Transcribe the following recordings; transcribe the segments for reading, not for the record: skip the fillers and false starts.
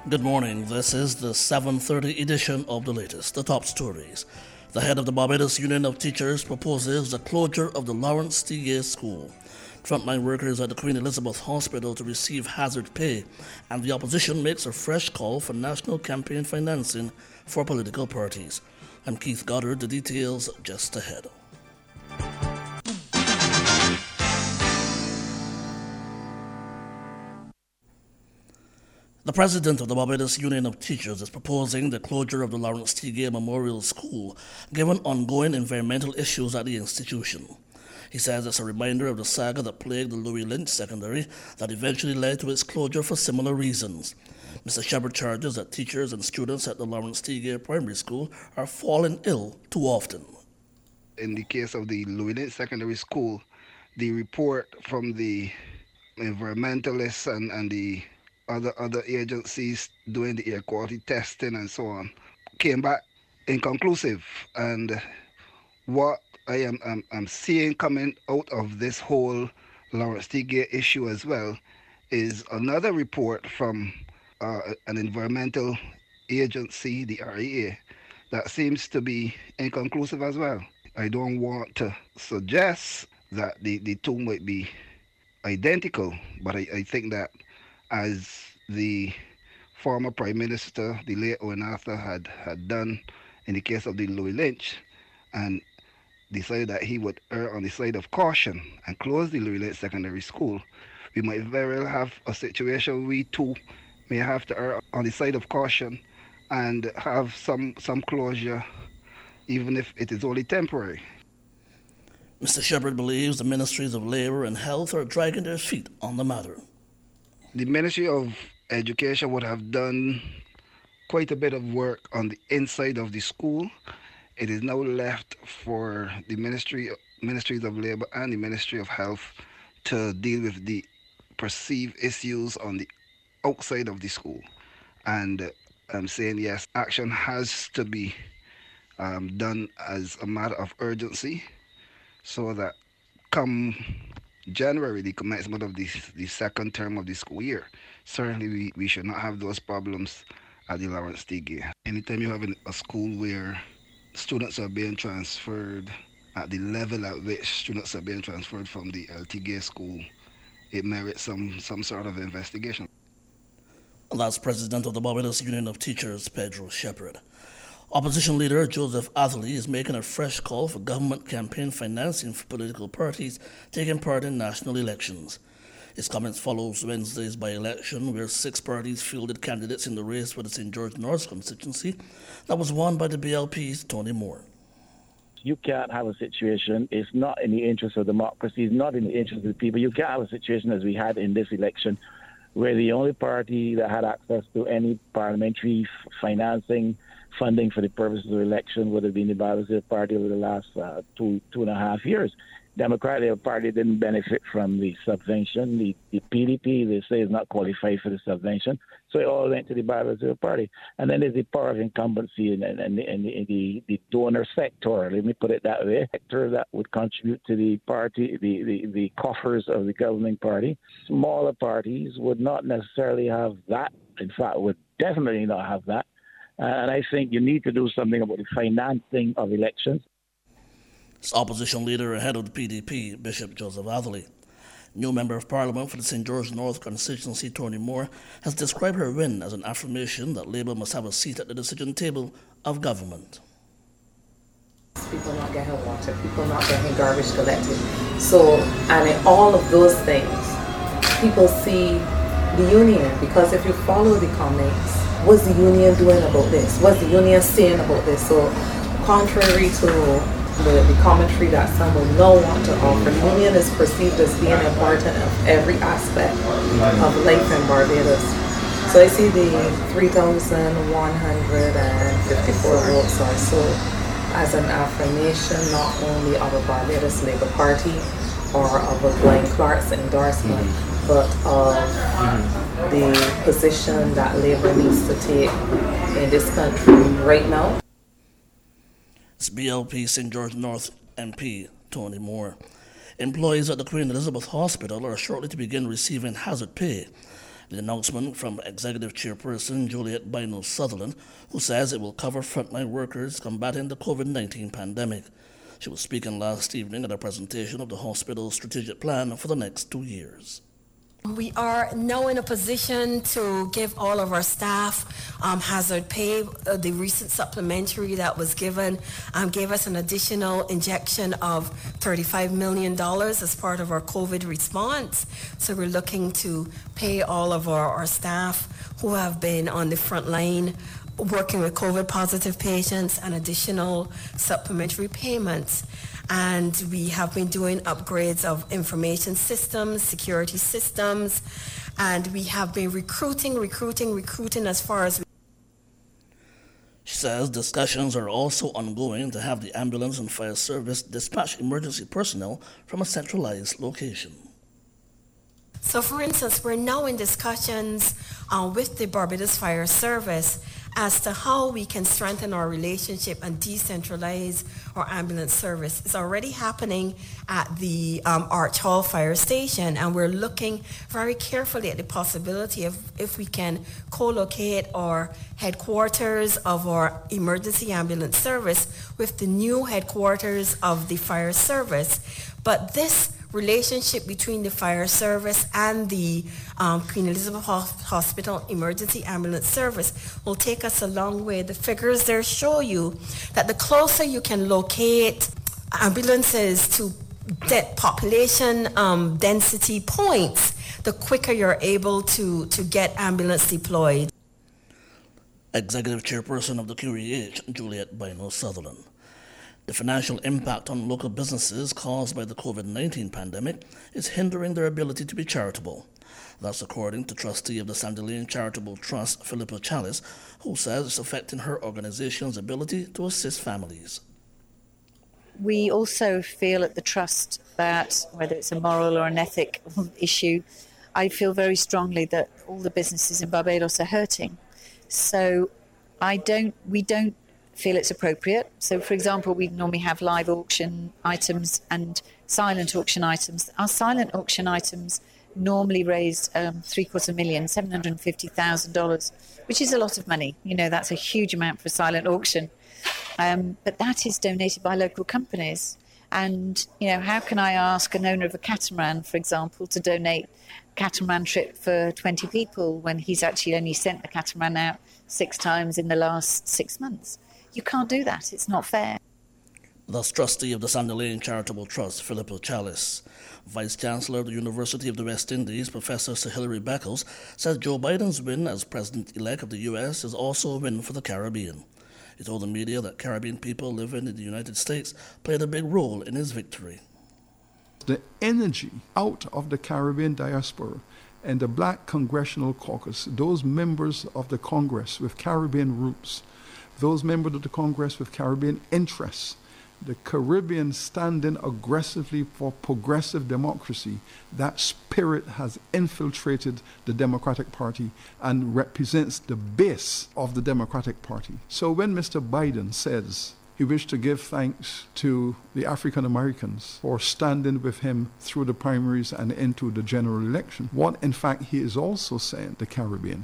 Good morning. This is the 7:30 edition of the latest, the top stories. The head of the Barbados Union of Teachers proposes the closure of the Lawrence T. School. Frontline workers at the Queen Elizabeth Hospital to receive hazard pay, and the opposition makes a fresh call for national campaign financing for political parties. I'm Keith Goddard. The details just ahead. The president of the Barbados Union of Teachers is proposing the closure of the Lawrence T. Gay Memorial School, given ongoing environmental issues at the institution. He says it's a reminder of the saga that plagued the Louis Lynch Secondary that eventually led to its closure for similar reasons. Mr. Shepard charges that teachers and students at the Lawrence T. Gay Primary School are falling ill too often. In the case of the Louis Lynch Secondary School, the report from the environmentalists and the other agencies doing the air quality testing and so on came back inconclusive. And what I'm seeing coming out of this whole Lawrence T. Gay issue as well is another report from an environmental agency, the REA, that seems to be inconclusive as well. I don't want to suggest that the two might be identical, but I think that as the former Prime Minister, the late Owen Arthur, had done in the case of the Louis Lynch, and decided that he would err on the side of caution and close the Louis Lynch Secondary School, we might very well have a situation we too may have to err on the side of caution and have some closure, even if it is only temporary. Mr. Shepard believes the Ministries of Labour and Health are dragging their feet on the matter. The Ministry of Education would have done quite a bit of work on the inside of the school. It is now left for the Ministries of Labour and the Ministry of Health to deal with the perceived issues on the outside of the school. And I'm saying yes, action has to be done as a matter of urgency so that come January, the commencement of the second term of the school year, certainly we should not have those problems at the Lawrence T. Gay. Anytime you have a school where students are being transferred at the level at which students are being transferred from the LT Gay school, it merits some sort of investigation. That's President of the Barbados Union of Teachers, Pedro Shepard. Opposition leader Joseph Atherley is making a fresh call for government campaign financing for political parties taking part in national elections. His comments follows Wednesday's by-election where 6 parties fielded candidates in the race for the St. George North constituency that was won by the BLP's Tony Moore. You can't have a situation, it's not in the interest of democracy, it's not in the interest of the people. You can't have a situation as we had in this election where the only party that had access to any parliamentary funding for the purposes of the election would have been the Barbados Party over the last 2.5 years. Democratic Party didn't benefit from the subvention. The PDP, they say, is not qualified for the subvention. So it all went to the Barbados Party. And then there's the power of incumbency and the donor sector, let me put it that way, sector that would contribute to the party, the coffers of the governing party. Smaller parties would not necessarily have that. In fact, would definitely not have that. And I think you need to do something about the financing of elections. As opposition leader and head of the PDP, Bishop Joseph Atherley. New Member of Parliament for the St. George North constituency, Tony Moore, has described her win as an affirmation that Labour must have a seat at the decision table of government. People not getting water, people not getting garbage collected. So, and in all of those things, people see the union, because if you follow the comments, what's the union doing about this? What's the union saying about this? So, contrary to the commentary that some will now want to offer, the union is perceived as being important of every aspect of life in Barbados. So I see the 3,154 votes or so as an affirmation not only of a Barbados Labour Party or of a Glenn Clark's endorsement, but of the position that Labour needs to take in this country right now. It's BLP St. George North MP Tony Moore. Employees at the Queen Elizabeth Hospital are shortly to begin receiving hazard pay, The announcement from Executive Chairperson Juliette Bino-Sutherland, who says it will cover frontline workers combating the COVID-19 pandemic. She was speaking last evening at a presentation of the hospital's strategic plan for the next 2 years. We are now in a position to give all of our staff hazard pay. The recent supplementary that was given gave us an additional injection of $35 million as part of our COVID response. So we're looking to pay all of our staff who have been on the front line working with COVID positive patients and additional supplementary payments. And we have been doing upgrades of information systems, security systems, and we have been recruiting as far as. She says discussions are also ongoing to have the ambulance and fire service dispatch emergency personnel from a centralized location. So, for instance, we're now in discussions with the Barbados Fire Service as to how we can strengthen our relationship and decentralize our ambulance service. It's already happening at the Arch Hall Fire Station, and we're looking very carefully at the possibility of if we can co-locate our headquarters of our emergency ambulance service with the new headquarters of the fire service. But this relationship between the fire service and the Queen Elizabeth Hospital Emergency Ambulance Service will take us a long way. The figures there show you that the closer you can locate ambulances to population density points, the quicker you're able to get ambulance deployed. Executive Chairperson of the QEH, Juliette Bino-Sutherland. The financial impact on local businesses caused by the COVID-19 pandemic is hindering their ability to be charitable. That's according to trustee of the Sandy Lane Charitable Trust, Philippa Chalice, who says it's affecting her organization's ability to assist families. We also feel at the trust that, whether it's a moral or an ethic issue, I feel very strongly that all the businesses in Barbados are hurting. So we don't feel it's appropriate. So, for example, we normally have live auction items and silent auction items. Our silent auction items normally raised $750,000, $750,000, which is a lot of money. You know, that's a huge amount for a silent auction. But that is donated by local companies. And, you know, how can I ask an owner of a catamaran, for example, to donate a catamaran trip for 20 people when he's actually only sent the catamaran out 6 times in the last 6 months? You can't do that. It's not fair. Thus, trustee of the Sandy Lane Charitable Trust, Philippa Chalice. Vice-Chancellor of the University of the West Indies, Professor Sir Hilary Beckles, says Joe Biden's win as President-elect of the U.S. is also a win for the Caribbean. He told the media that Caribbean people living in the United States played a big role in his victory. The energy out of the Caribbean diaspora and the Black Congressional Caucus, those members of the Congress with Caribbean roots, those members of the Congress with Caribbean interests, the Caribbean standing aggressively for progressive democracy, that spirit has infiltrated the Democratic Party and represents the base of the Democratic Party. So when Mr. Biden says he wished to give thanks to the African Americans for standing with him through the primaries and into the general election, what in fact he is also saying, the Caribbean,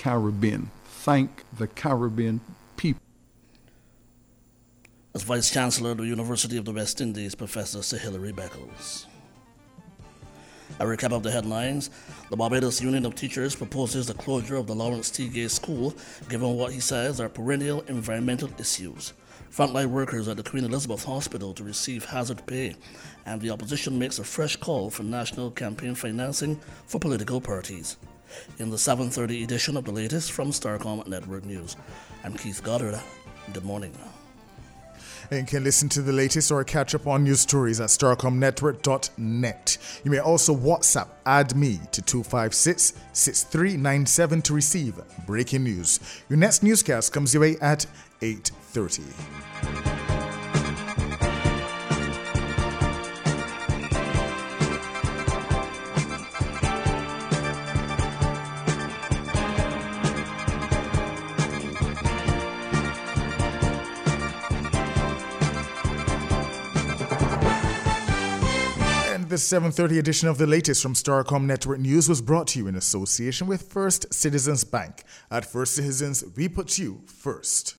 thank the Caribbean people. As Vice-Chancellor of the University of the West Indies, Professor Sir Hilary Beckles. A recap of the headlines. The Barbados Union of Teachers proposes the closure of the Lawrence T. Gay School, given what he says are perennial environmental issues. Frontline workers at the Queen Elizabeth Hospital to receive hazard pay, and the opposition makes a fresh call for national campaign financing for political parties. In the 7:30 edition of the latest from Starcom Network News, I'm Keith Goddard. Good morning. And you can listen to the latest or catch up on news stories at starcomnetwork.net. You may also WhatsApp add me to 256-6397 to receive breaking news. Your next newscast comes your way at 8:30. This 7:30 edition of the latest from Starcom Network News was brought to you in association with First Citizens Bank. At First Citizens, we put you first.